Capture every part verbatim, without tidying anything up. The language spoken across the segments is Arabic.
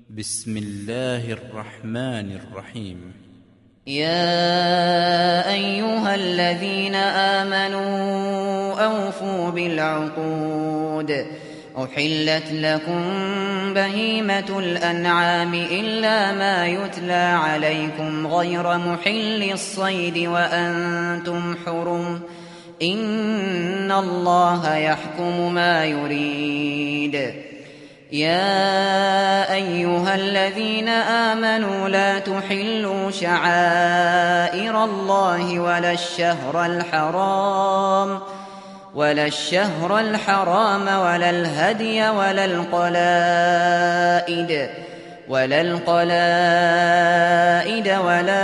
بسم الله الرحمن الرحيم. يا أيها الذين آمنوا أوفوا بالعقود أحلت لكم بهيمة الأنعام إلا ما يتلى عليكم غير محل الصيد وأنتم حرم إن الله يحكم ما يريد. يا أيها الذين آمنوا لا تحلوا شعائر الله ولا الشهر الحرام ولا الشهر الحرام ولا الهدي ولا القلائد ولا القلائد ولا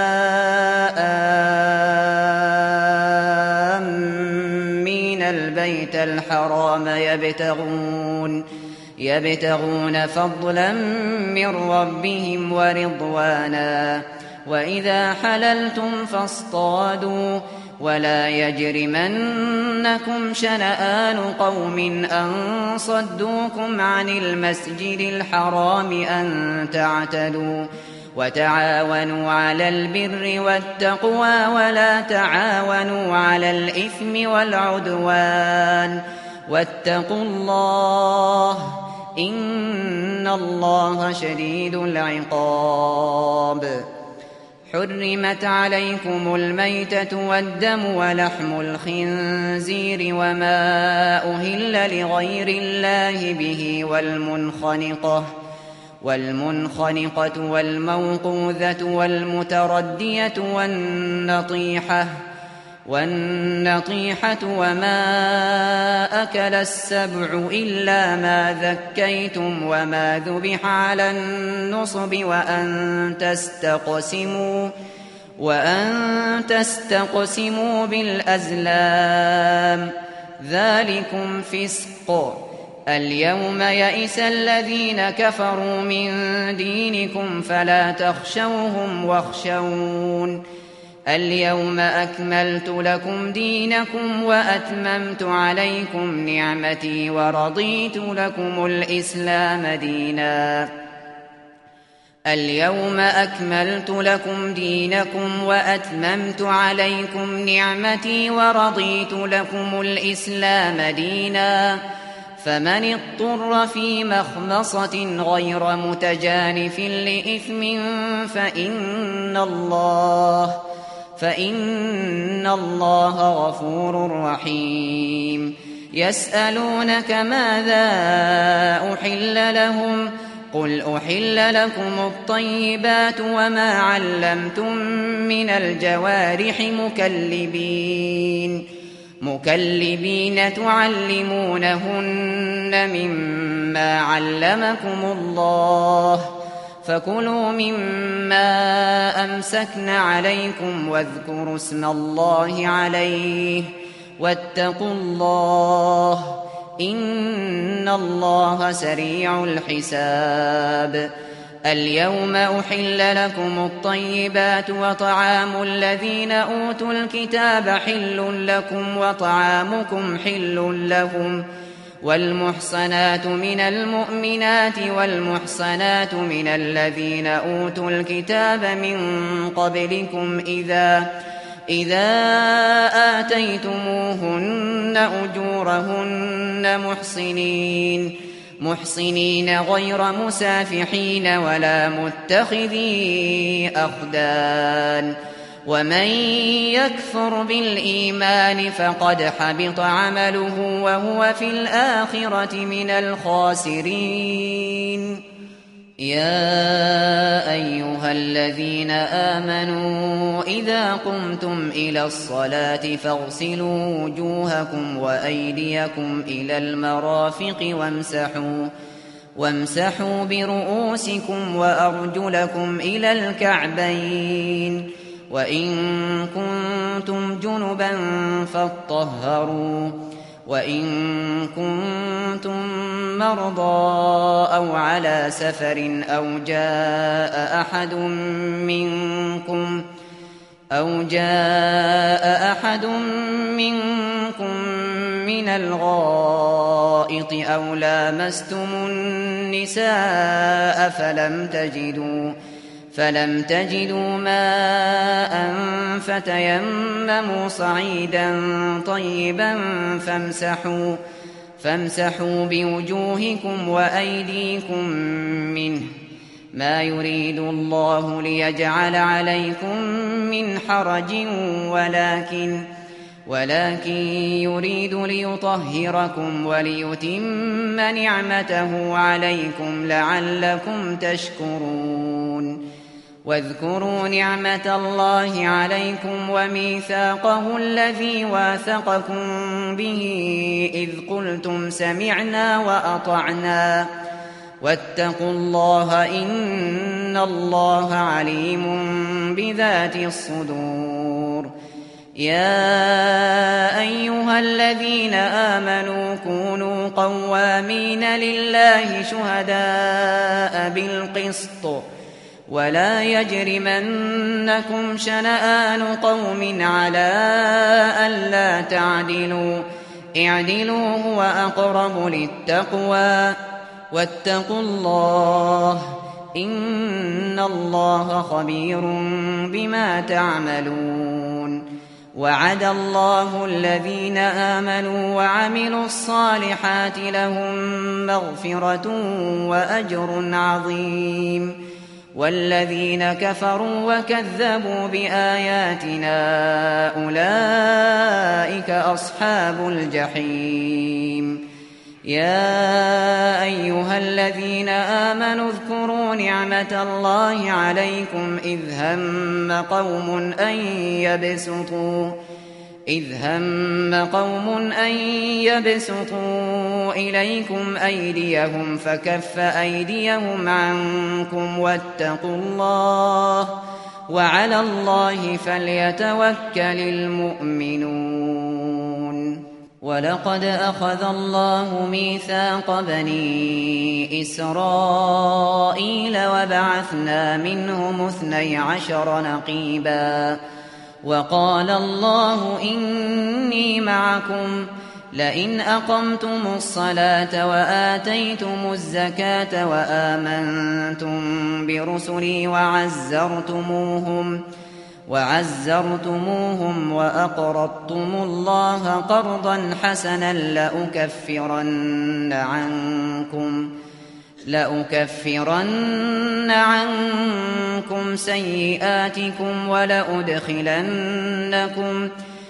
آمين البيت الحرام يبتغون يبتغون فضلا من ربهم ورضوانا وإذا حللتم فاصطادوا ولا يجرمنكم شنآن قوم أن صدوكم عن المسجد الحرام أن تعتدوا وتعاونوا على البر والتقوى ولا تعاونوا على الإثم والعدوان واتقوا الله إن الله شديد العقاب. حرمت عليكم الميتة والدم ولحم الخنزير وما أهل لغير الله به والمنخنقة والمنخنقة والموقوذة والمتردية والنطيحة والنطيحة وما أكل السبع إلا ما ذكيتم وما ذبح على النصب وأن تستقسموا وأن تستقسموا بالأزلام ذلكم فسق. اليوم يئس الذين كفروا من دينكم فلا تخشوهم واخشون اليوم أكملت لكم دينكم وأتممت عليكم نعمتي ورضيت لكم الإسلام دينا. اليوم أكملت لكم دينكم وأتممت عليكم نعمتي ورضيت لكم الإسلام دينا. فمن اضطر في مخمصة غير متجانف لإثم فإن الله فإن الله غفور رحيم. يسألونك ماذا أحل لهم قل أحل لكم الطيبات وما علمتم من الجوارح مكلبين مكلبين تعلمونهن مما علمكم الله فكلوا مما أمسكن عليكم واذكروا اسم الله عليه واتقوا الله إن الله سريع الحساب. اليوم أحل لكم الطيبات وطعام الذين أوتوا الكتاب حل لكم وطعامكم حل لهم والمحصنات من المؤمنات والمحصنات من الذين أوتوا الكتاب من قبلكم إذا إذا آتيتموهن أجورهن محصنين محصنين غير مسافحين ولا متخذي أخدان ومن يكفر بالإيمان فقد حبط عمله وهو في الآخرة من الخاسرين. يا أيها الذين آمنوا إذا قمتم إلى الصلاة فاغسلوا وجوهكم وأيديكم إلى المرافق وامسحوا وامسحوا برؤوسكم وأرجلكم إلى الكعبين وإن كنتم جنبا فاطهروا وإن كنتم مرضى أو على سفر أو جاء أحد منكم أو جاء أحد منكم من الغائط أو لامستم النساء فلم تجدوا فلم تجدوا ماء فتيمموا صعيدا طيبا فامسحوا فامسحوا بوجوهكم وأيديكم منه ما يريد الله ليجعل عليكم من حرج ولكن ولكن يريد ليطهركم وليتم نعمته عليكم لعلكم تشكرون واذكروا نعمة الله عليكم وميثاقه الذي واثقكم به إذ قلتم سمعنا وأطعنا واتقوا الله إن الله عليم بذات الصدور يا أيها الذين آمنوا كونوا قوامين لله شهداء بالقسط ولا يجرمنكم شنآن قوم على ألا تعدلوا اعدلوا هو أقرب للتقوى واتقوا الله إن الله خبير بما تعملون وعد الله الذين آمنوا وعملوا الصالحات لهم مغفرة وأجر عظيم والذين كفروا وكذبوا بآياتنا أولئك أصحاب الجحيم يا أيها الذين آمنوا اذكروا نعمة الله عليكم إذ هم قوم أن يبسطوا إذ هم قوم أن يبسطوا إليكم أيديهم فكف أيديهم عنكم واتقوا الله وعلى الله فليتوكل المؤمنون ولقد أخذ الله ميثاق بني إسرائيل وبعثنا منهم اثني عشر نقيبا وقال الله إني معكم لئن أقمتم الصلاة وآتيتم الزكاة وآمنتم برسلي وعزرتموهم وعزرتموهم وأقرضتم الله قرضا حسنا لأكفرن عنكم لأكفرن عنكم سيئاتكم ولأدخلنكم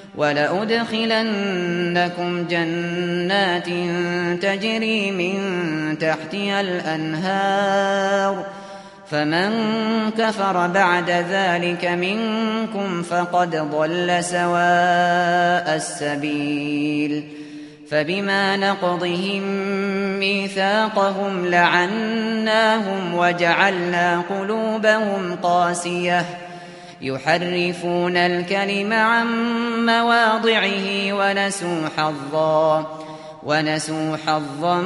ولأدخلنكم جنات تجري من تحتها الأنهار فمن كفر بعد ذلك منكم فقد ضل سواء السبيل فبما نقضهم ميثاقهم لعناهم وجعلنا قلوبهم قاسية يحرفون الكلم عن مواضعه ونسوا حظا ونسوا حظا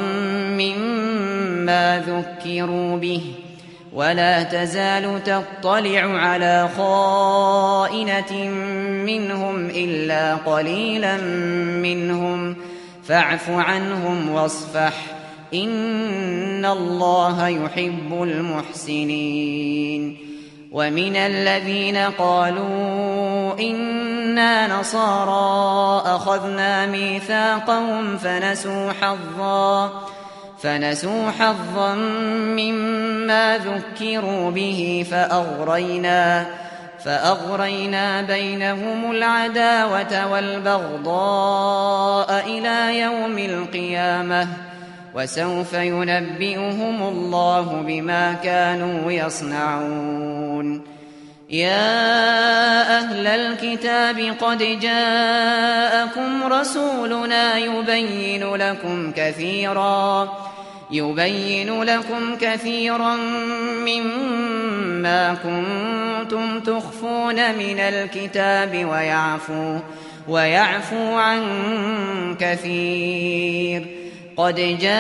مما ذكروا به ولا تزال تطلع على خائنة منهم إلا قليلا منهم فاعف عنهم واصفح إن الله يحب المحسنين ومن الذين قالوا إنا نصارى أخذنا ميثاقهم فنسوا حظا فنسوا حظا مما ذكروا به فأغرينا فأغرينا بينهم العداوة والبغضاء إلى يوم القيامة وسوف ينبئهم الله بما كانوا يصنعون يا أهل الكتاب قد جاءكم رسولنا يبين لكم كثيرا يبين لكم كثيرا مما كنتم تخفون من الكتاب ويعفو ويعفو عن كثير قد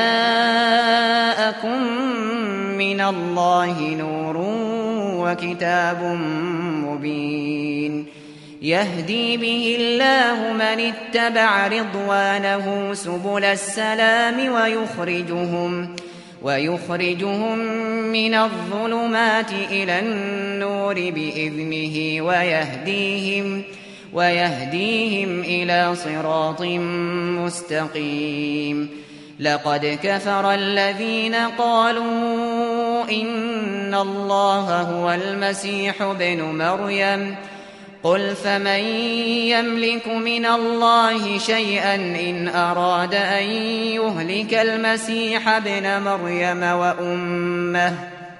جاءكم من الله نور وكتاب مبين يهدي به الله من اتبع رضوانه سبل السلام ويخرجهم ويخرجهم من الظلمات إلى النور بإذنه ويهديهم ويهديهم إلى صراط مستقيم. لقد كفر الذين قالوا إن الله هو المسيح ابن مريم قل فمن يملك من الله شيئا إن أراد أن يهلك المسيح ابن مريم وأمه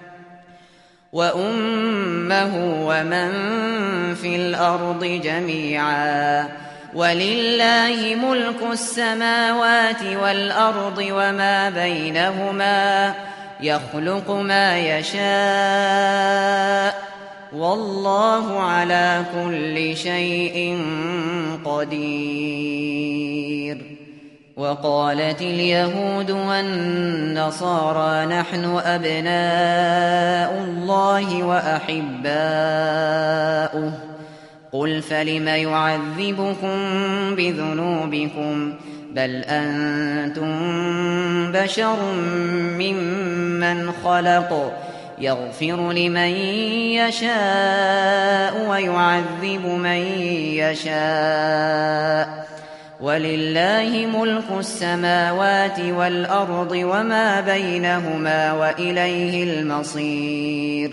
وأمه ومن في الأرض جميعا ولله ملك السماوات والأرض وما بينهما يخلق ما يشاء والله على كل شيء قدير. وقالت اليهود والنصارى نحن أبناء الله وأحباؤه قل فلم يعذبكم بذنوبكم بل أنتم بشر ممن خلق يغفر لمن يشاء ويعذب من يشاء ولله ملك السماوات والأرض وما بينهما وإليه المصير.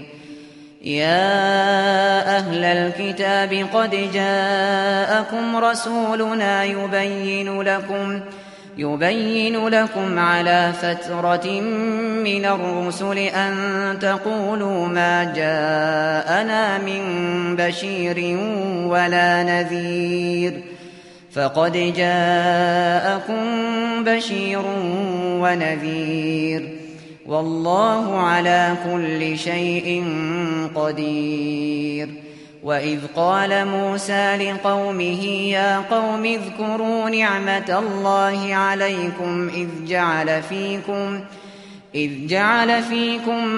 يا أهل الكتاب قد جاءكم رسولنا يبين لكم يبين لكم على فترة من الرسل أن تقولوا ما جاءنا من بشير ولا نذير فقد جاءكم بشير ونذير والله على كل شيء قدير. وإذ قال موسى لقومه يا قوم اذكروا نعمة الله عليكم إذ جعل فيكم إذ جعل فيكم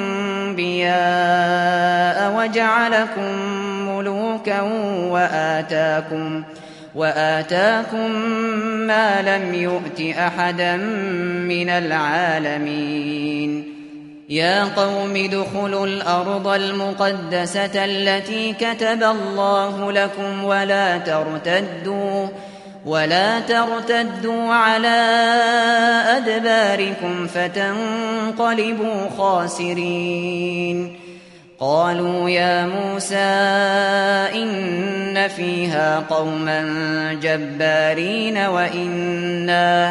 أنبياء وجعلكم ملوكا وآتاكم وآتاكم ما لم يؤت أحدا من العالمين. يا قوم ادخلوا الأرض المقدسة التي كتب الله لكم ولا ترتدوا ولا ترتدوا على أدباركم فتنقلبوا خاسرين. قالوا يا موسى إن فيها قوما جبارين وإنا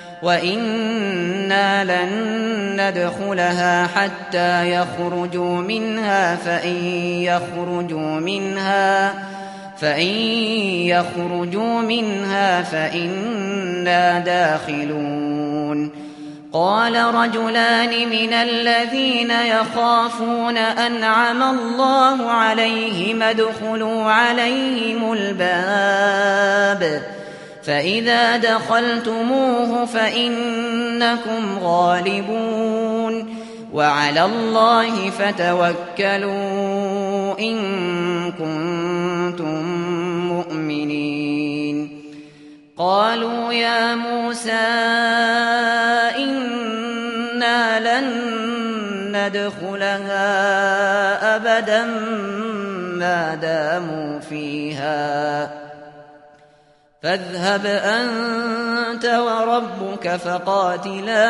وإنا لن ندخلها حتى يخرجوا منها فإن يخرجوا منها فإن يخرجوا منها فإنا داخلون. قال رجلان من الذين يخافون أنعم الله عليهم ادخلوا عليهم الباب فإذا دخلتموه فإنكم غالبون وعلى الله فتوكلوا إن كنتم مؤمنين. قالوا يا موسى إنا لن ندخلها أبدا ما داموا فيها فاذهب أنت وربك فقاتلا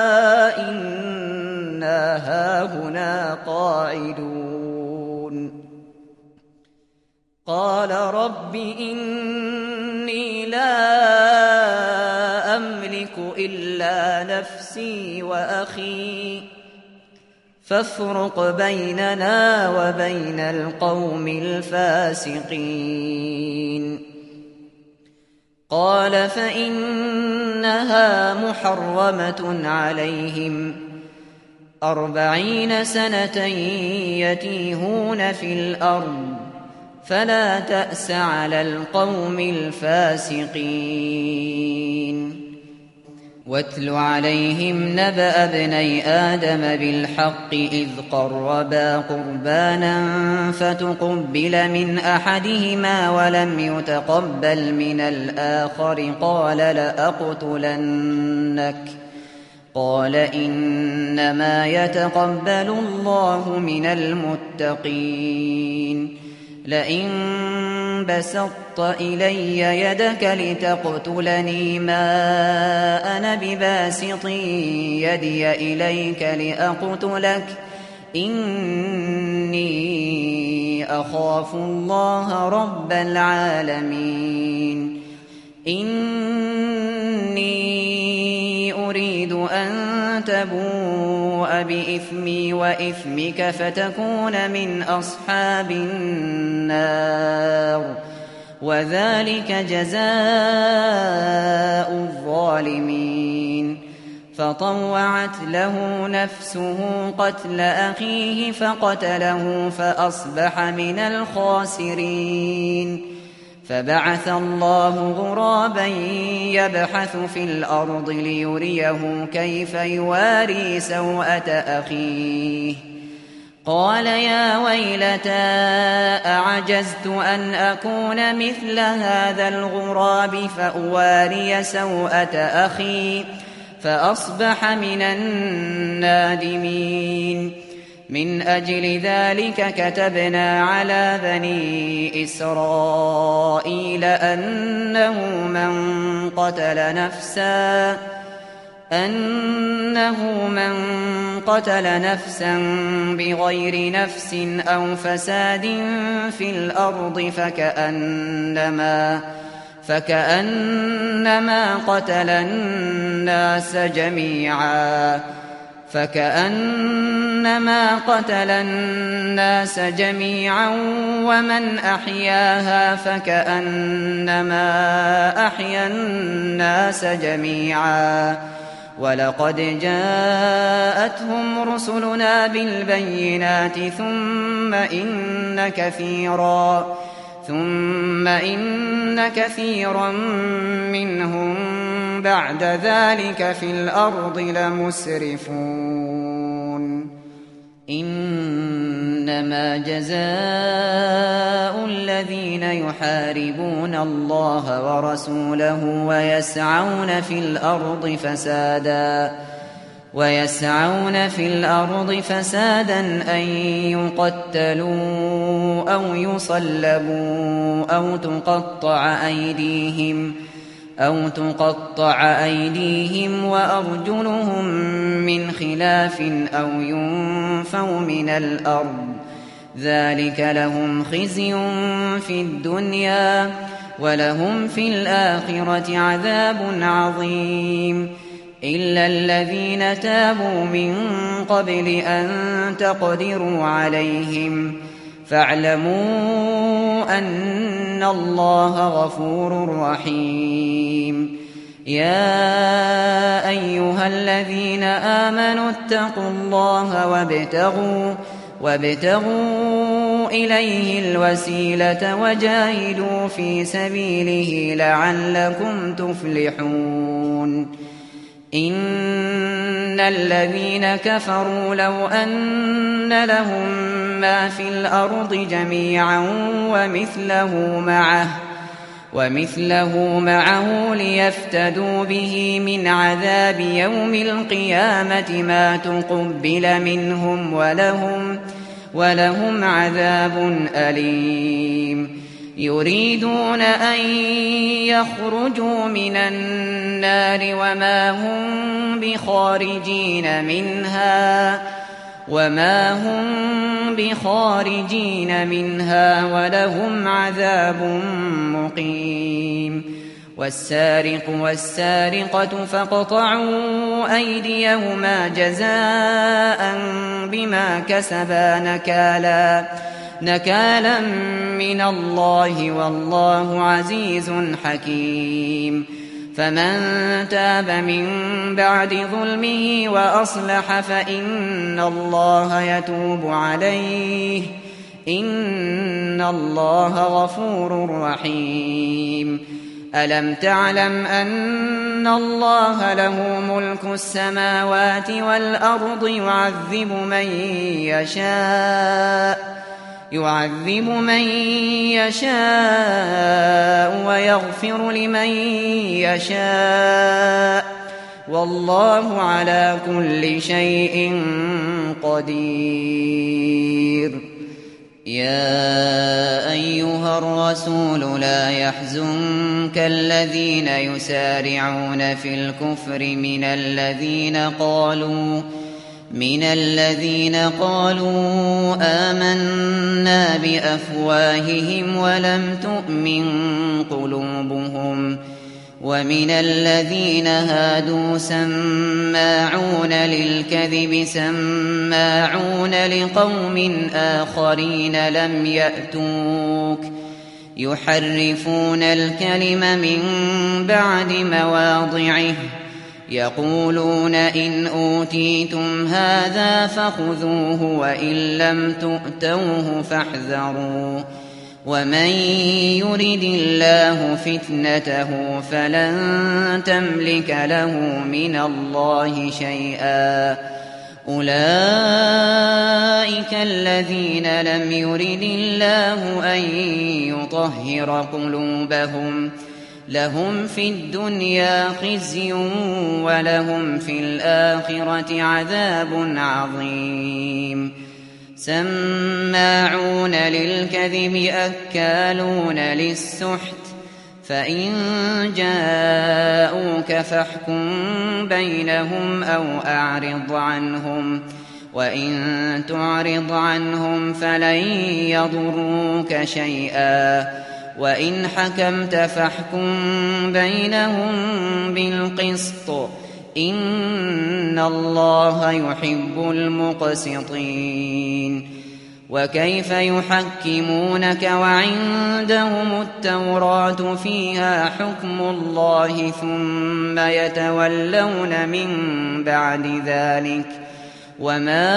إنا هاهنا قاعدون. قال رب إني لا أملك إلا نفسي وأخي فافرق بيننا وبين القوم الفاسقين. قال فإنها محرمة عليهم أربعين سنة يتيهون في الأرض فلا تأس على القوم الفاسقين. واتل عليهم نبأ ابني آدم بالحق إذ قربا قربانا فتقبل من أحدهما ولم يتقبل من الآخر قال لأقتلنك قال إنما يتقبل الله من المتقين لئن بسطت إلي يدك لتقتلني ما أنا بباسط يدي إليك لأقتلك إني أخاف الله رب العالمين إني أريد أن تبوء بإثمي وإثمك فتكون من أصحاب النار وذلك جزاء الظالمين فطوعت له نفسه قتل أخيه فقتله فأصبح من الخاسرين فبعث الله غرابا يبحث في الأرض ليريه كيف يواري سوءة أخيه قال يا ويلتى أعجزت أن أكون مثل هذا الغراب فأواري سوءة أخي فأصبح من النادمين من أجل ذلك كتبنا على بني إسرائيل أنه من قتل نفسا أنه من قتل نفسا بغير نفس أو فساد في الأرض فكأنما فكأنما قتل الناس جميعا فكأنما قتل الناس جميعا ومن أحياها فكأنما أحيا الناس جميعا ولقد جاءتهم رسلنا بالبينات ثم إن كثيرا ثم إن كثيرا منهم بعد ذلك في الأرض لمسرفون إنما جزاء الذين يحاربون الله ورسوله ويسعون في الأرض فسادا ويسعون في الأرض فسادا أن يقتلوا أو يصلبوا أو تقطع أيديهم أو تقطع أيديهم وأرجلهم من خلاف أو ينفوا من الأرض ذلك لهم خزي في الدنيا ولهم في الآخرة عذاب عظيم إلا الذين تابوا من قبل أن تقدروا عليهم فاعلموا أن الله غفور رحيم يا أيها الذين آمنوا اتقوا الله وابتغوا وابتغوا إليه الوسيلة وجاهدوا في سبيله لعلكم تفلحون إن الذين كفروا لو أن لهم ما في الأرض جميعا ومثله معه ومثله معه ليفتدوا به من عذاب يوم القيامة ما تقبل منهم ولهم ولهم عذاب أليم يريدون أن يخرجوا من النار وما هم بخارجين منها وما هم بخارجين منها ولهم عذاب مقيم والسارق والسارقة فاقطعوا أيديهما جزاء بما كسبا نكالا نكالا من الله والله عزيز حكيم فمن تاب من بعد ظلمه وأصلح فإن الله يتوب عليه إن الله غفور رحيم ألم تعلم أن الله له ملك السماوات والأرض يعذب من يشاء يعذب من يشاء ويغفر لمن يشاء والله على كل شيء قدير. يا أيها الرسول لا يحزنك الذين يسارعون في الكفر من الذين قالوا من الذين قالوا آمنا بأفواههم ولم تؤمن قلوبهم ومن الذين هادوا سماعون للكذب سماعون لقوم آخرين لم يأتوك يحرفون الكلم من بعد مواضعه يقولون إن أوتيتم هذا فخذوه وإن لم تؤتوه فاحذروا ومن يرد الله فتنته فلن تملك له من الله شيئا أولئك الذين لم يرد الله أن يطهر قلوبهم لهم في الدنيا خزي ولهم في الآخرة عذاب عظيم. سماعون للكذب أكالون للسحت فإن جاءوك فاحكم بينهم أو أعرض عنهم وإن تعرض عنهم فلن يضروك شيئا وإن حكمت فاحكم بينهم بالقسط إن الله يحب المقسطين. وكيف يحكمونك وعندهم التوراة فيها حكم الله ثم يتولون من بعد ذلك وما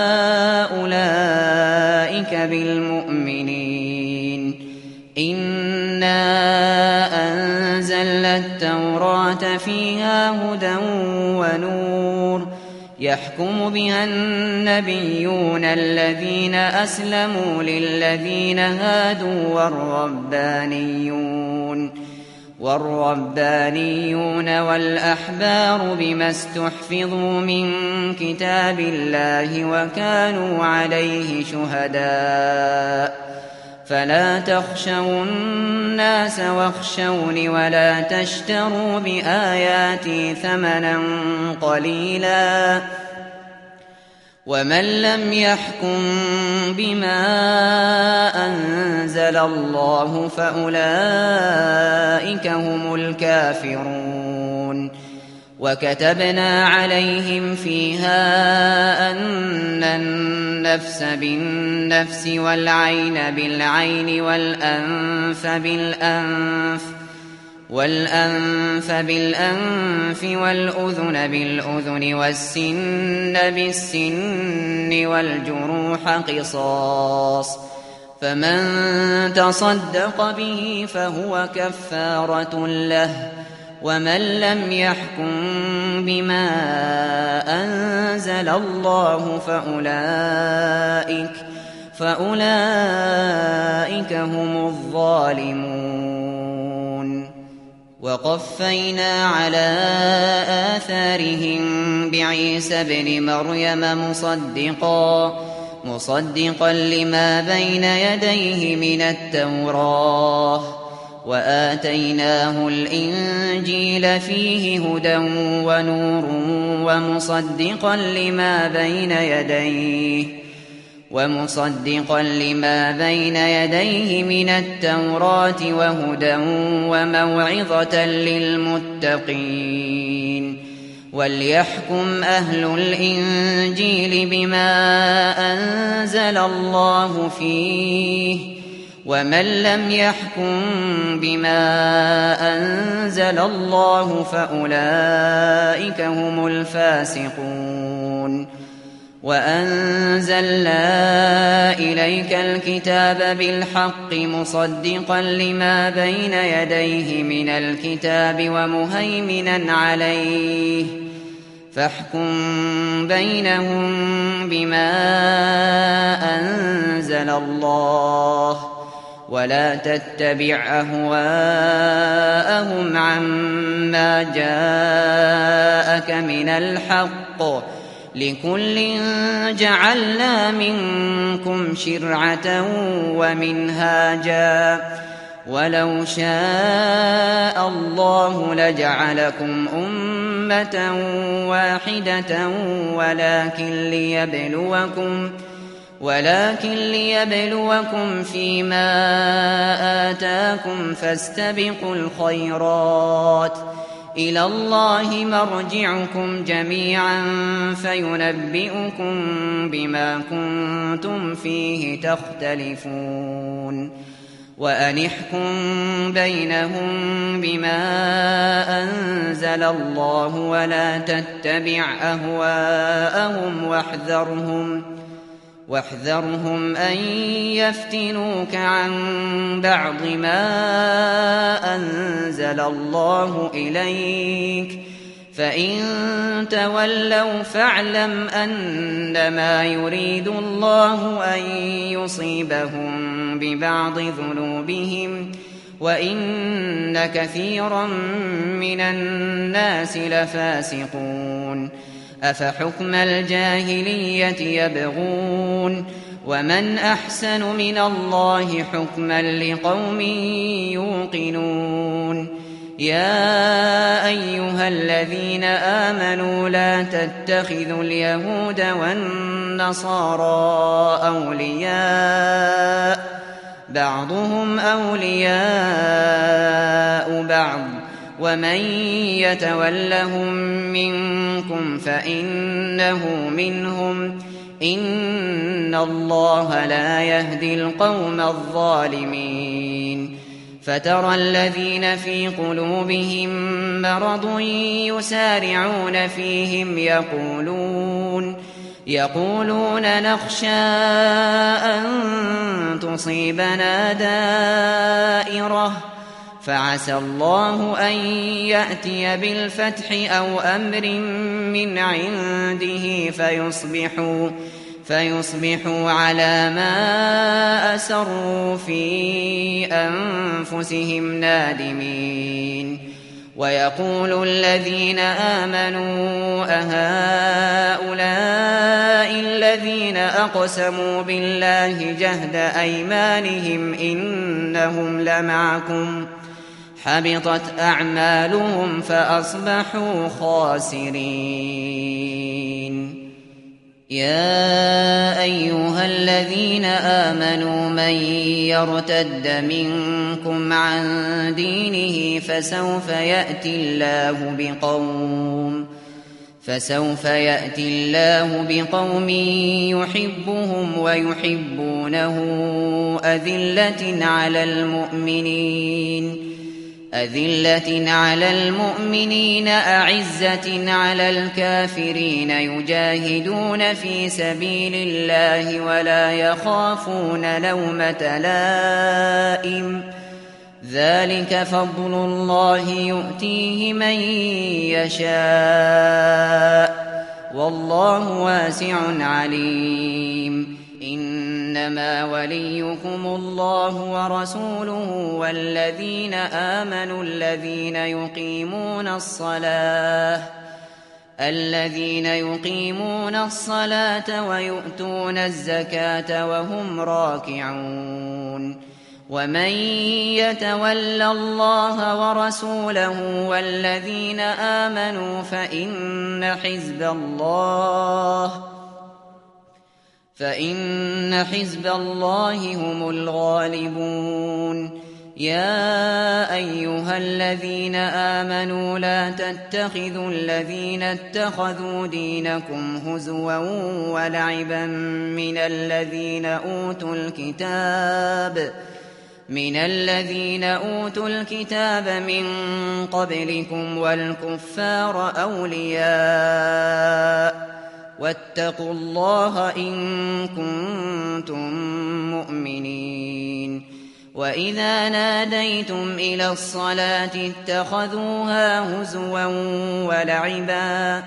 أولئك بالمؤمنين. إنا أنزلنا التوراة فيها هدى ونور يحكم بها النبيون الذين أسلموا للذين هادوا والربانيون والربانيون والأحبار بما استحفظوا من كتاب الله وكانوا عليه شهداء فلا تخشوا الناس واخشوني ولا تشتروا بآياتي ثمنا قليلا ومن لم يحكم بما أنزل الله فأولئك هم الكافرون. وكتبنا عليهم فيها أن النفس بالنفس والعين بالعين والأنف بالأنف والأنف بالأنف والأذن بالأذن والسن بالسن والجروح قصاص فمن تصدق به فهو كفارة له ومن لم يحكم بما أنزل الله فأولئك فأولئك هم الظالمون. وقفينا على آثارهم بعيسى ابن مريم مصدقا مصدقا لما بين يديه من التوراة وآتيناه الإنجيل فيه هدى ونور ومصدقا لما بين يديه ومصدقا لما بين يديه من التوراة وهدى وموعظة للمتقين. وليحكم أهل الإنجيل بما أنزل الله فيه ومن لم يحكم بما أنزل الله فأولئك هم الفاسقون. وأنزلنا إليك الكتاب بالحق مصدقا لما بين يديه من الكتاب ومهيمنا عليه فاحكم بينهم بما أنزل الله ولا تتبع أهواءهم عما جاءك من الحق لكل جعلنا منكم شرعة ومنهاجا ولو شاء الله لجعلكم أمة واحدة ولكن ليبلوكم ولكن ليبلوكم فيما آتاكم فاستبقوا الخيرات إلى الله مرجعكم جميعا فينبئكم بما كنتم فيه تختلفون وأن احكم بينهم بما أنزل الله ولا تتبع أهواءهم واحذرهم واحذرهم أن يفتنوك عن بعض ما أنزل الله إليك فإن تولوا فاعلم أنما يريد الله أن يصيبهم ببعض ذنوبهم وإن كثيرا من الناس لفاسقون أفحكم الجاهلية يبغون ومن أحسن من الله حكما لقوم يوقنون يا أيها الذين آمنوا لا تتخذوا اليهود والنصارى أولياء بعضهم أولياء بعض ومن يتولهم منكم فإنه منهم إن الله لا يهدي القوم الظالمين فترى الذين في قلوبهم مرض يسارعون فيهم يقولون يقولون نخشى أن تصيبنا دائرة فعسى الله أن يأتي بالفتح أو أمر من عنده فيصبحوا, فيصبحوا على ما أسروا في أنفسهم نادمين ويقول الذين آمنوا أهؤلاء الذين أقسموا بالله جهد أيمانهم إنهم لمعكم حبطت أعمالهم فأصبحوا خاسرين يا أيها الذين آمنوا من يرتد منكم عن دينه فسوف يأتي الله بقوم فسوف يأتي الله بقوم يحبهم ويحبونه أذلة على المؤمنين أذلة على المؤمنين أعزة على الكافرين يجاهدون في سبيل الله ولا يخافون لومة لائم ذلك فضل الله يؤتيه من يشاء والله واسع عليم إنما وليكم الله ورسوله والذين آمنوا الذين يقيمون الصلاة الذين يقيمون الصلاة ويؤتون الزكاة وهم راكعون ومن يتول الله ورسوله والذين آمنوا فإن حزب الله فإن حزب الله هم الغالبون يا أيها الذين آمنوا لا تتخذوا الذين اتخذوا دينكم هزوا ولعبا من الذين أوتوا الكتاب من الذين أوتوا الكتاب من قبلكم والكفار أولياء واتقوا الله إن كنتم مؤمنين وإذا ناديتم إلى الصلاة اتخذوها هزوا ولعبا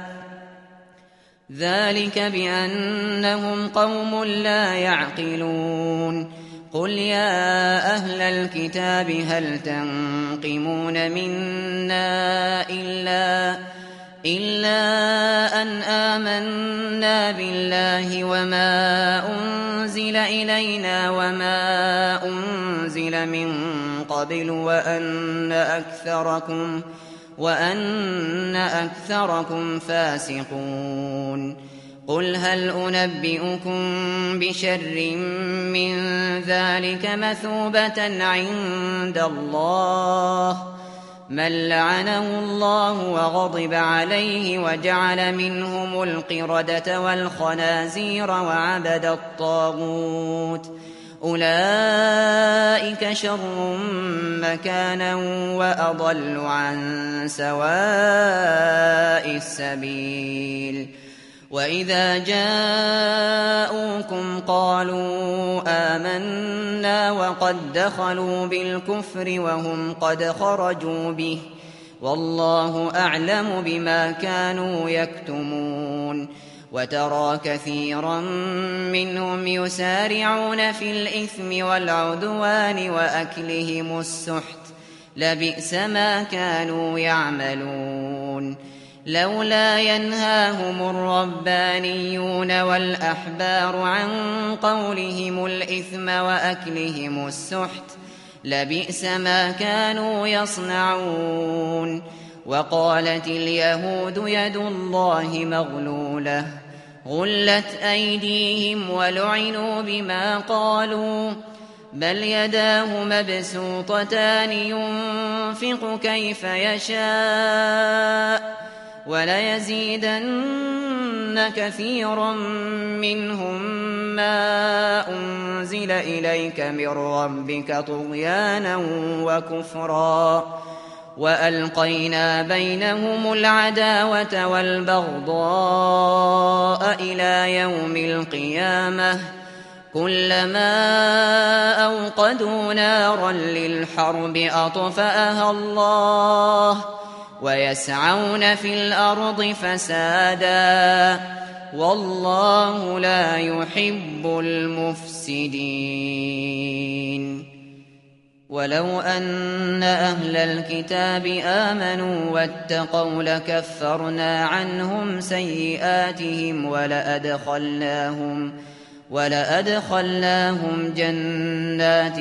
ذلك بأنهم قوم لا يعقلون قل يا أهل الكتاب هل تنقمون منا إلا إلا أن آمنا بالله وما أنزل إلينا وما أنزل من قبل وأن أكثركم وأن أكثركم فاسقون قل هل أنبئكم بشر من ذلك مثوبة عند الله من لعنه الله وغضب عليه وجعل منهم القردة والخنازير وعبد الطاغوت أولئك شر مكانا وأضل عن سواء السبيل وإذا جاءوكم قالوا آمنا وقد دخلوا بالكفر وهم قد خرجوا به والله أعلم بما كانوا يكتمون وترى كثيرا منهم يسارعون في الإثم والعدوان وأكلهم السحت لبئس ما كانوا يعملون لولا ينهاهم الربانيون والأحبار عن قولهم الإثم وأكلهم السحت لبئس ما كانوا يصنعون وقالت اليهود يد الله مغلولة غلت أيديهم ولعنوا بما قالوا بل يداه مبسوطتان ينفق كيف يشاء وليزيدن كثيرا منهم ما أنزل إليك من ربك طغيانا وكفرا وألقينا بينهم العداوة والبغضاء إلى يوم القيامة كلما أوقدوا نارا للحرب أطفأها الله ويسعون في الأرض فسادا والله لا يحب المفسدين ولو أن أهل الكتاب آمنوا واتقوا لكفرنا عنهم سيئاتهم ولأدخلناهم ولأدخلناهم جنات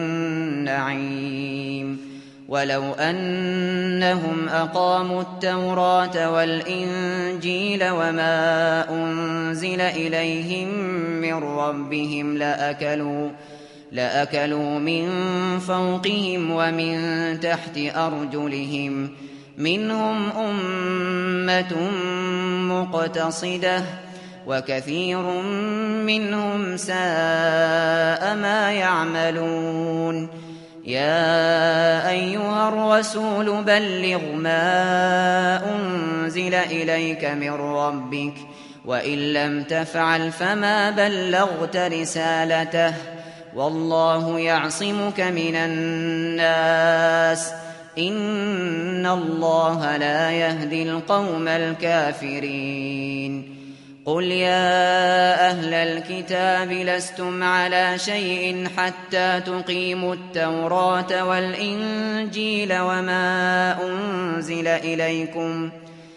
النعيم ولو أنهم أقاموا التوراة والإنجيل وما أنزل إليهم من ربهم لأكلوا لأكلوا من فوقهم ومن تحت أرجلهم منهم أمة مقتصدة وكثير منهم ساء ما يعملون يا أيها الرسول بلغ ما أنزل إليك من ربك وإن لم تفعل فما بلغت رسالته والله يعصمك من الناس إن الله لا يهدي القوم الكافرين قل يا أهل الكتاب لستم على شيء حتى تقيموا التوراة والإنجيل وما أنزل إليكم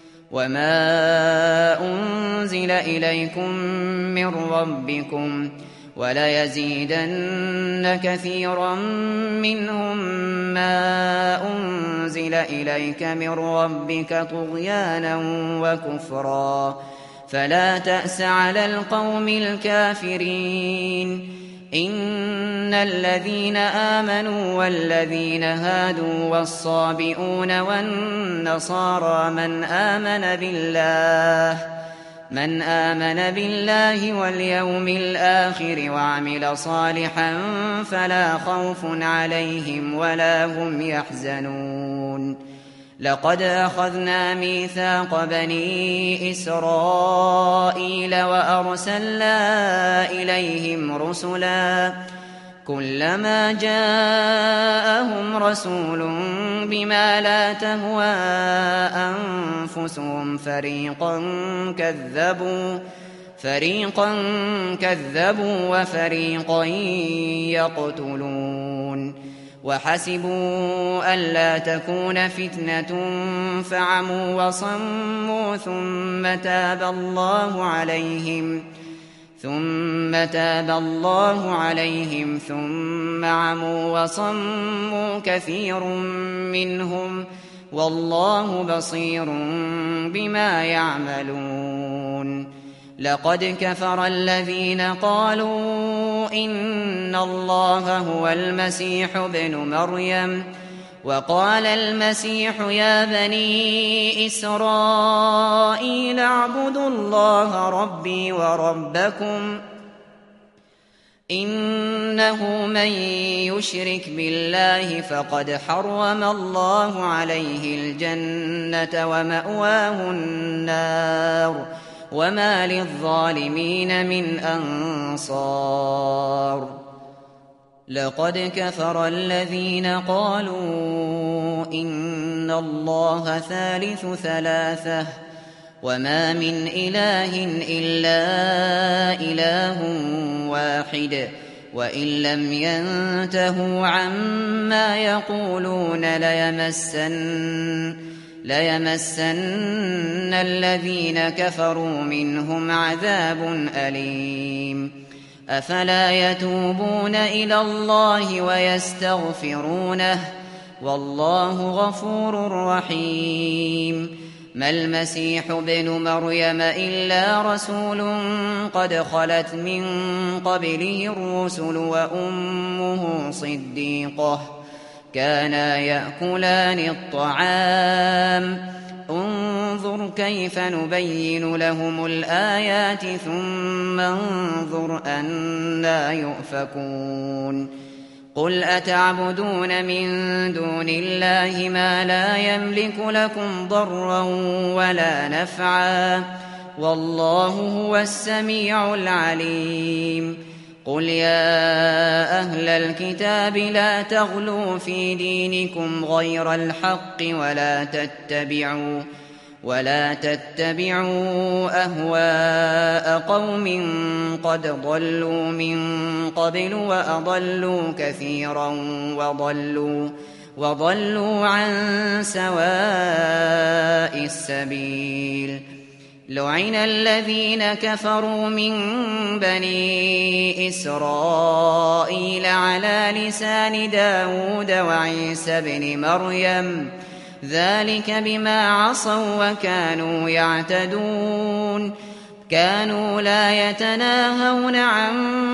وما أنزل إليكم من ربكم وليزيدن كثيرا منهم ما أنزل إليك من ربك طغيانا وكفرا فلا تأس على القوم الكافرين إن الذين آمنوا والذين هادوا والصابئون والنصارى من آمن بالله من آمن بالله واليوم الآخر وعمل صالحا فلا خوف عليهم ولا هم يحزنون لقد أخذنا ميثاق بني إسرائيل وأرسلنا إليهم رسلا كلما جاءهم رسول بما لا تهوى أنفسهم فريقا كذبوا فريقا كذبوا وفريقا يقتلون وحسبوا ألا تكون فتنة فعموا وصموا ثم تاب الله عليهم ثم تاب الله عليهم ثم عموا وصموا كثير منهم والله بصير بما يعملون لقد كفر الذين قالوا إن الله هو المسيح ابن مريم وقال المسيح يا بني إسرائيل اعبدوا الله ربي وربكم إنه من يشرك بالله فقد حرم الله عليه الجنة ومأواه النار وما للظالمين من أنصار لقد كفر الذين قالوا إن الله ثالث ثلاثة وما من إله إلا إله واحد وإن لم ينتهوا عما يقولون ليمسن ليمسن الذين كفروا منهم عذاب أليم أفلا يتوبون إلى الله ويستغفرونه والله غفور رحيم ما المسيح ابن مريم إلا رسول قد خلت من قبله الرسل وأمه صديقة كانا يأكلان الطعام انظر كيف نبين لهم الآيات ثم انظر أنى يؤفكون قل أتعبدون من دون الله ما لا يملك لكم ضرا ولا نفعا والله هو السميع العليم قل يا أهل الكتاب لا تغلوا في دينكم غير الحق ولا تتبعوا ولا تتبعوا أهواء قوم قد ضلوا من قبل وأضلوا كثيرا وضلوا وضلوا عن سواء السبيل لعن الذين كفروا من بني إسرائيل على لسان داود وعيسى بن مريم ذلك بما عصوا وكانوا يعتدون كانوا لا يتناهون عن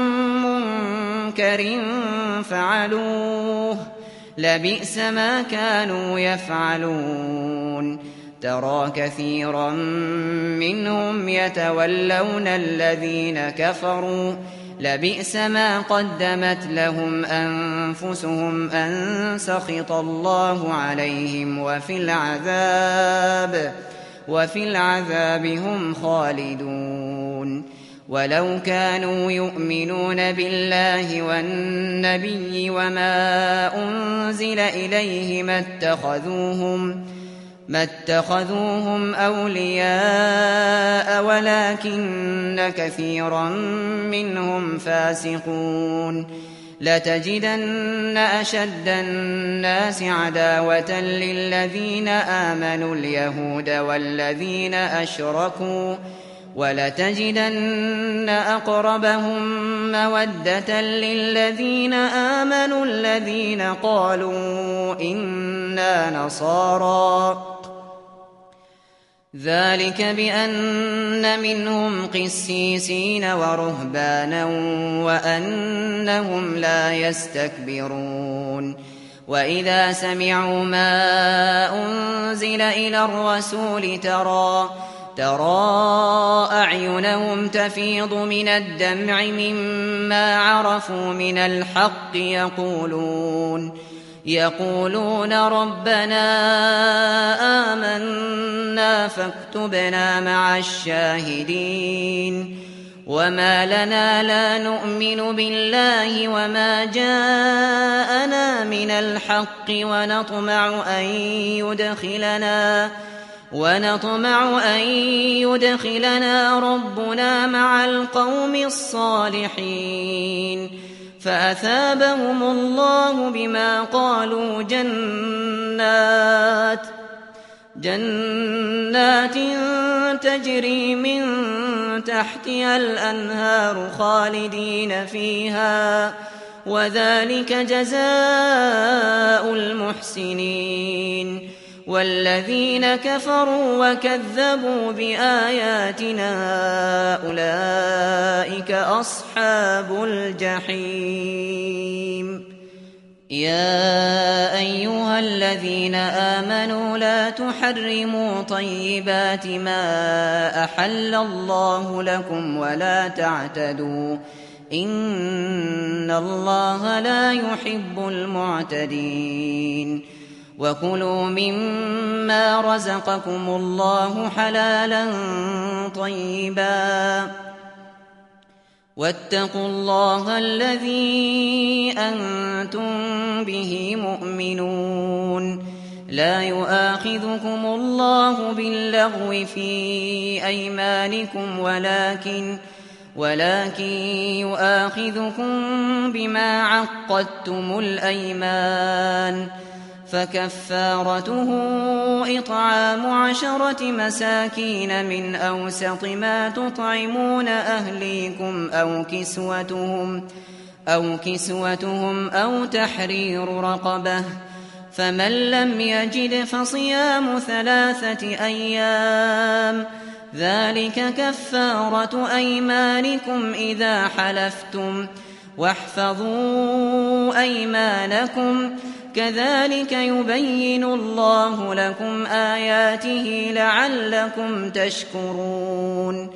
منكر فعلوه لبئس ما كانوا يفعلون ترى كثيرا منهم يتولون الذين كفروا لبئس ما قدمت لهم أنفسهم أن سخط الله عليهم وفي العذاب وفي العذاب هم خالدون ولو كانوا يؤمنون بالله والنبي وما أنزل إليه ما اتخذوهم ما اتخذوهم أولياء ولكن كثيرا منهم فاسقون لتجدن أشد الناس عداوة للذين آمنوا اليهود والذين أشركوا ولتجدن أقربهم مودة للذين آمنوا الذين قالوا إنا نصارى ذلك بأن منهم قسيسين ورهبانا وأنهم لا يستكبرون وإذا سمعوا ما أنزل إلى الرسول ترى ترى أعينهم تفيض من الدمع مما عرفوا من الحق يقولون يقولون ربنا آمنا فاكتبنا مع الشاهدين وما لنا لا نؤمن بالله وما جاءنا من الحق ونطمع أن يدخلنا ونطمع أن يدخلنا ربنا مع القوم الصالحين فأثابهم الله بما قالوا جنات جنات تجري من تحتها الأنهار خالدين فيها وذلك جزاء المحسنين والذين كفروا وكذبوا بآياتنا أولئك أصحاب الجحيم يا أيها الذين آمنوا لا تحرموا طيبات ما أحل الله لكم ولا تعتدوا إن الله لا يحب المعتدين وكلوا مما رزقكم الله حلالا طيبا واتقوا الله الذي أنتم به مؤمنون لا يؤاخذكم الله باللغو في أيمانكم ولكن ولكن يؤاخذكم بما عقدتم الأيمان فكفارته إطعام عشرة مساكين من أوسط ما تطعمون أهليكم أو كسوتهم أو كسوتهم أو تحرير رقبة فمن لم يجد فصيام ثلاثة أيام ذلك كفارة أيمانكم إذا حلفتم واحفظوا أيمانكم كذلك يبين الله لكم آياته لعلكم تشكرون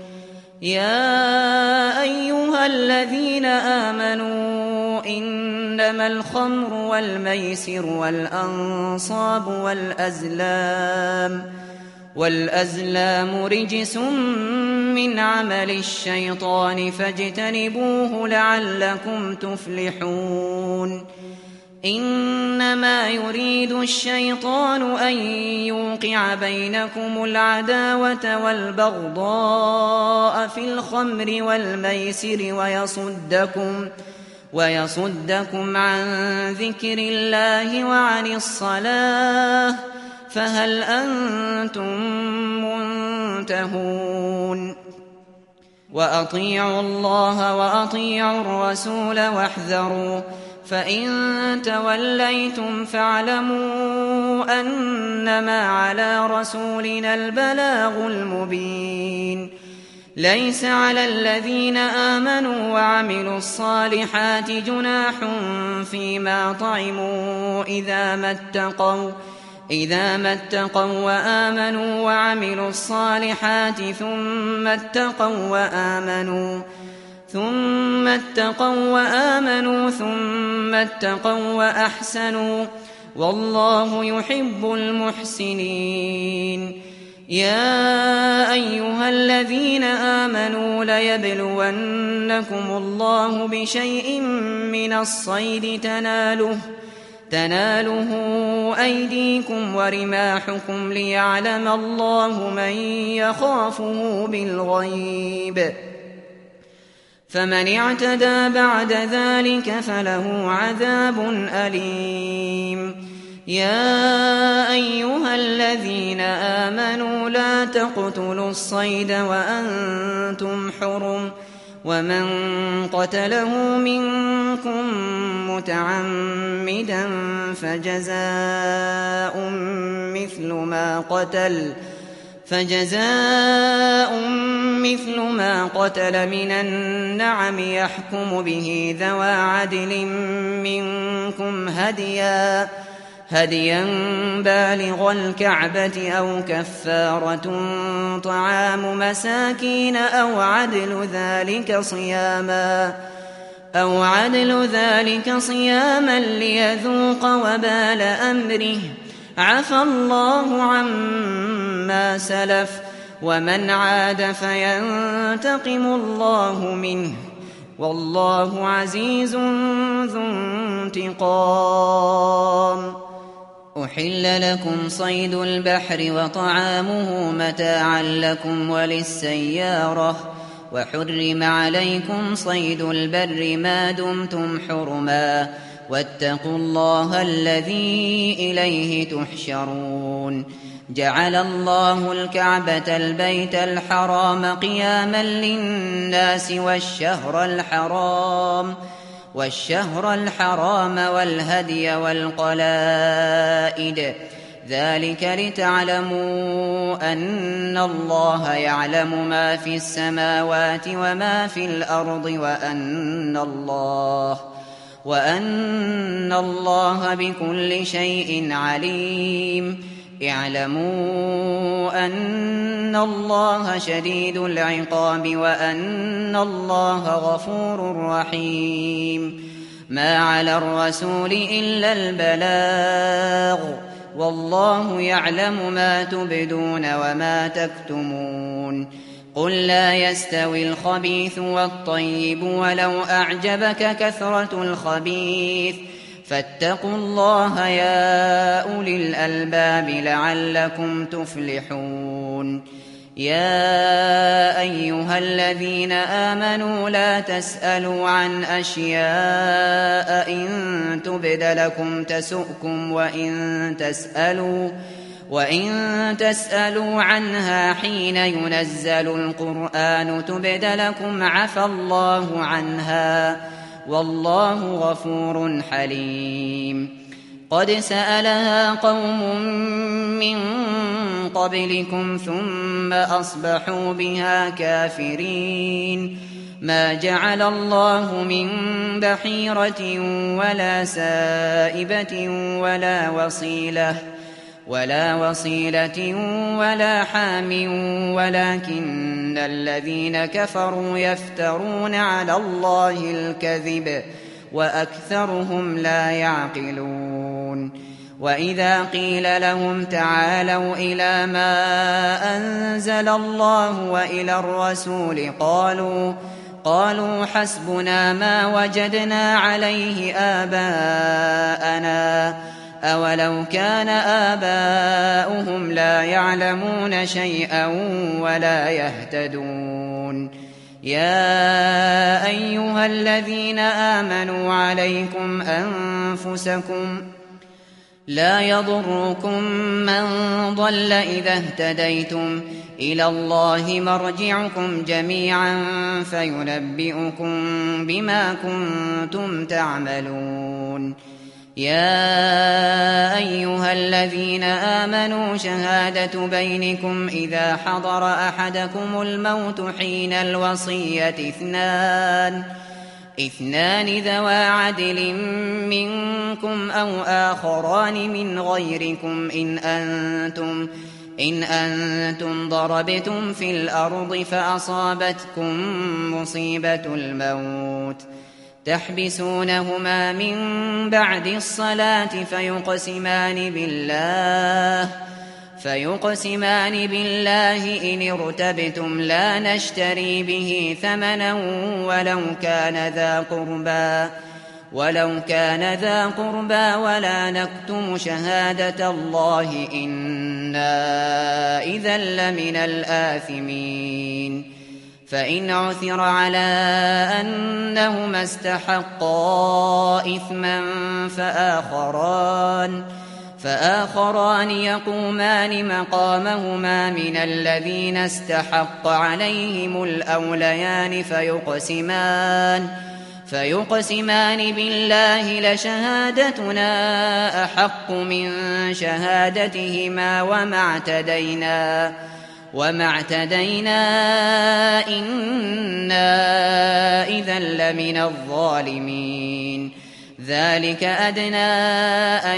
يا أيها الذين آمنوا إنما الخمر والميسر والأنصاب والأزلام والأزلام رجس من عمل الشيطان فاجتنبوه لعلكم تفلحون إنما يريد الشيطان أن يوقع بينكم العداوة والبغضاء في الخمر والميسر ويصدكم ويصدكم عن ذكر الله وعن الصلاة فهل أنتم منتهون وأطيعوا الله وأطيعوا الرسول واحذروا فإن توليتم فاعلموا أنما على رسولنا البلاغ المبين ليس على الذين آمنوا وعملوا الصالحات جناح فيما طعموا إذا ما اتقوا إذا ما اتقوا وآمنوا وعملوا الصالحات ثم اتقوا وآمنوا ثم اتقوا وآمنوا ثم اتقوا وأحسنوا والله يحب المحسنين يا أيها الذين آمنوا ليبلونكم الله بشيء من الصيد تناله تناله أيديكم ورماحكم ليعلم الله من يخافه بالغيب فمن اعتدى بعد ذلك فله عذاب أليم يا أيها الذين آمنوا لا تقتلوا الصيد وأنتم حرم ومن قتله منكم متعمدا فجزاء مثل ما قتل فجزاء مثل ما قتل من النعم يحكم به ذوى عدل منكم هديا هديا بالغ الكعبة أو كفارة طعام مساكين أو عدل ذلك صياما أو عدل ذلك صياما ليذوق وبال أمره عفى الله عما سلف ومن عاد فينتقم الله منه والله عزيز ذو انتقام. أحل لكم صيد البحر وطعامه متاعا لكم وللسيارة وحرم عليكم صيد البر ما دمتم حرما واتقوا الله الذي إليه تحشرون. جعل الله الكعبة البيت الحرام قياما للناس والشهر الحرام والشهر الحرام والهدي والقلائد ذلك لتعلموا أن الله يعلم ما في السماوات وما في الأرض وأن الله وأن الله بكل شيء عليم. اعلموا أن الله شديد العقاب وأن الله غفور رحيم. ما على الرسول إلا البلاغ والله يعلم ما تبدون وما تكتمون. قل لا يستوي الخبيث والطيب ولو أعجبك كثرة الخبيث فاتقوا الله يا أولي الألباب لعلكم تفلحون. يا أيها الذين آمنوا لا تسألوا عن أشياء إن تبد لكم تسؤكم وإن تسألوا وإن تسألوا عنها حين ينزل القرآن تبد لكم عفى الله عنها والله غفور حليم. قد سألها قوم من قبلكم ثم أصبحوا بها كافرين. ما جعل الله من بحيرة ولا سائبة ولا وصيلة ولا وصيلة ولا حام ولكن الذين كفروا يفترون على الله الكذب وأكثرهم لا يعقلون. وإذا قيل لهم تعالوا إلى ما أنزل الله وإلى الرسول قالوا قالوا حسبنا ما وجدنا عليه آباءنا أولو كان آباؤهم لا يعلمون شيئا ولا يهتدون. يا أيها الذين آمنوا عليكم أنفسكم لا يضركم من ضل إذا اهتديتم إلى الله مرجعكم جميعا فينبئكم بما كنتم تعملون. يا أيها الذين آمنوا شهادة بينكم إذا حضر أحدكم الموت حين الوصية اثنان اثنان ذوى عدل منكم أو آخران من غيركم إن أنتم إن أنتم ضربتم في الأرض فأصابتكم مصيبة الموت تحبسونهما من بعد الصلاة فيقسمان بالله فيقسمان بالله إن ارتبتم لا نشتري به ثمنا ولو كان ذا قربى ولو كان ذا قربى ولا نكتم شهادة الله إنا إذا لمن الآثمين. فإن عثر على أنهما استحقا إثما فآخران فآخران يقومان مقامهما من الذين استحق عليهم الأوليان فيقسمان فيقسمان بالله لشهادتنا أحق من شهادتهما وما اعتدينا وما اعتدينا إنا إذا لمن الظالمين. ذلك أدنى أن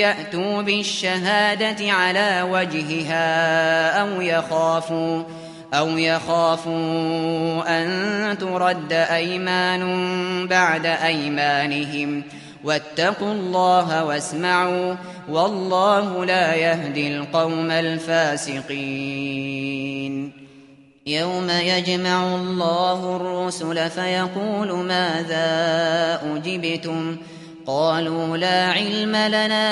يأتوا بالشهادة على وجهها أو يخافوا أو يخافوا أن ترد أيمان بعد أيمانهم واتقوا الله واسمعوا والله لا يهدي القوم الفاسقين. يوم يجمع الله الرسل فيقول ماذا أجبتم قالوا لا علم لنا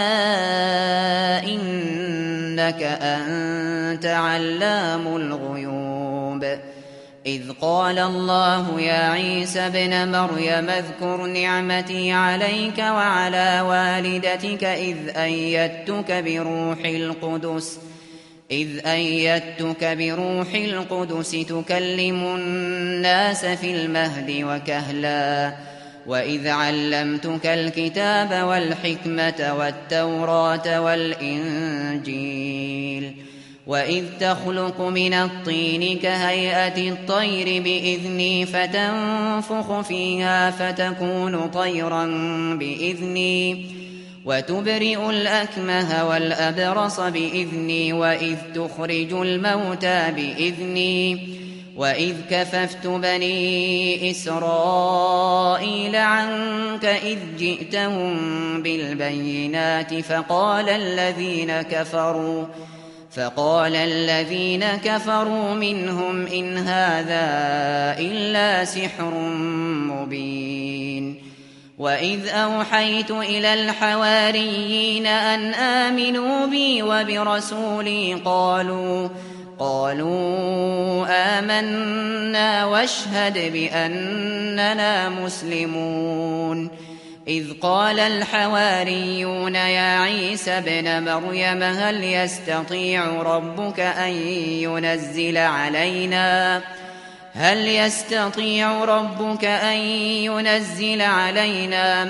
إنك أنت علام الغيوب. إذ قال الله يا عيسى ابن مريم اذكر نعمتي عليك وعلى والدتك إذ أيدتك بروح القدس إذ أيدتك بروح القدس تكلم الناس في المهد وكهلا وإذ علمتك الكتاب والحكمة والتوراة والإنجيل وإذ تخلق من الطين كهيئة الطير بإذني فتنفخ فيها فتكون طيرا بإذني وتبرئ الأكمه والأبرص بإذني وإذ تخرج الموتى بإذني وإذ كففت بني إسرائيل عنك إذ جئتهم بالبينات فقال الذين كفروا فقال الذين كفروا منهم إن هذا إلا سحر مبين. وإذ أوحيت إلى الحواريين أن آمنوا بي وبرسولي قالوا قالوا آمنا واشهد بأننا مسلمون. إذ قال الحواريون يا عيسى ابن مريم هل يستطيع ربك أن ينزل علينا هل يستطيع ربك أن ينزل علينا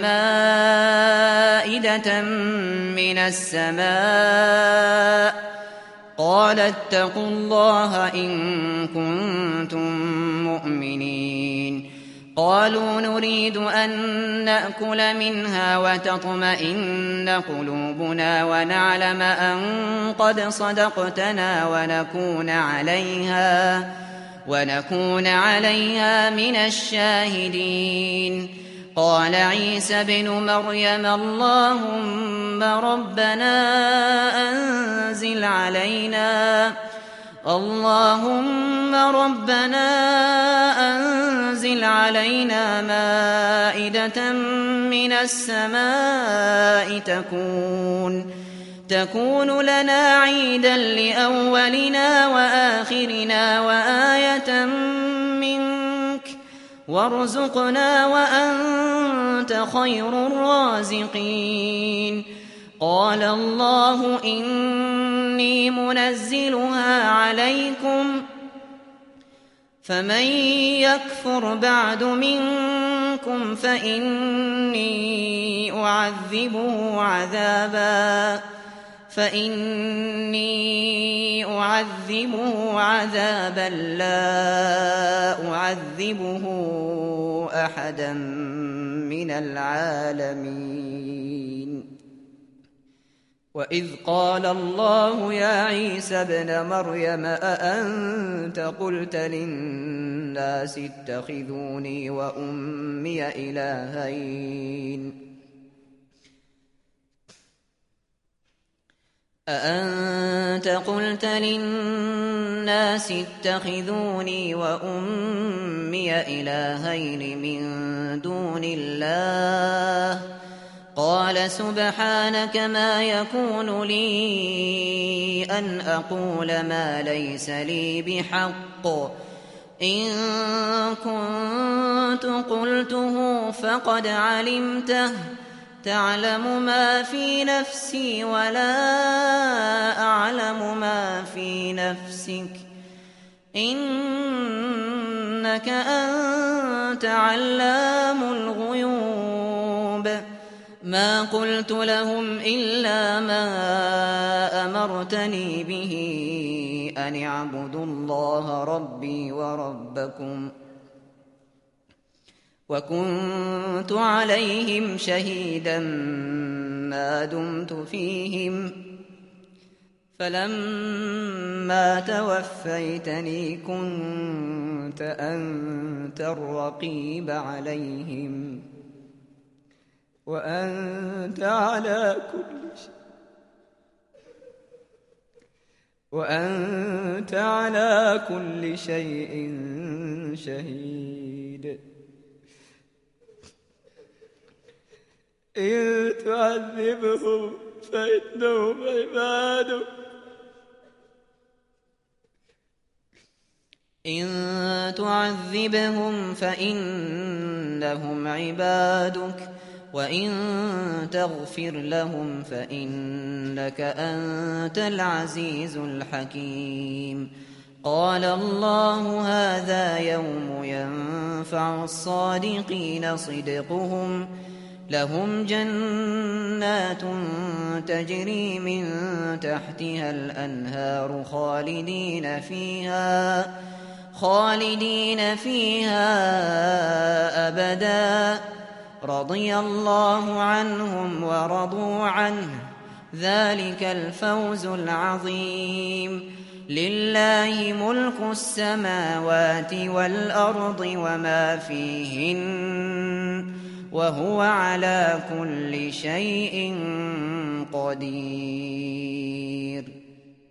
مائدة من السماء قال اتقوا الله إن كنتم مؤمنين. قالوا نريد أن نأكل منها وتطمئن قلوبنا ونعلم أن قد صدقتنا ونكون عليها ونكون عليها من الشاهدين. قال عيسى ابن مريم اللهم ربنا أنزل علينا اللهم ربنا أنزل علينا مائدة من السماء تكون تكون لنا عيدا لأولنا وآخرنا وآية منك وارزقنا وأنت خير الرازقين. قال الله إني منزلها عليكم فمن يكفر بعد منكم فإني أعذبه عذابا فإني أعذبه عذابا لا أعذبه أحدا من العالمين. وإذ قال الله يا عيسى ابن مريم أأنت قلت للناس اتخذوني وأمي إلهين أأنت قلت للناس اتخذوني وأمي إلهين من دون الله قال سبحانك ما يكون لي أن أقول ما ليس لي بحق إن كنت قلته فقد علمته تعلم ما في نفسي ولا أعلم ما في نفسك إنك أنت علام الغيوب. ما قلت لهم إلا ما أمرتني به أن اعبدوا الله ربي وربكم وكنت عليهم شهيدا ما دمت فيهم فلما توفيتني كنت أنت الرقيب عليهم وأنت على كل شيء وأنت على كل شيء شهيد. إن تعذبهم فإنهم عبادك إن تعذبهم فإنهم عبادك وإن تغفر لهم فإنك أنت العزيز الحكيم. قال الله هذا يوم ينفع الصادقين صدقهم لهم جنات تجري من تحتها الأنهار خالدين فيها خالدين فيها أبدا رضي الله عنهم ورضوا عنه ذلك الفوز العظيم. لله ملك السماوات والأرض وما فيهن وهو على كل شيء قدير.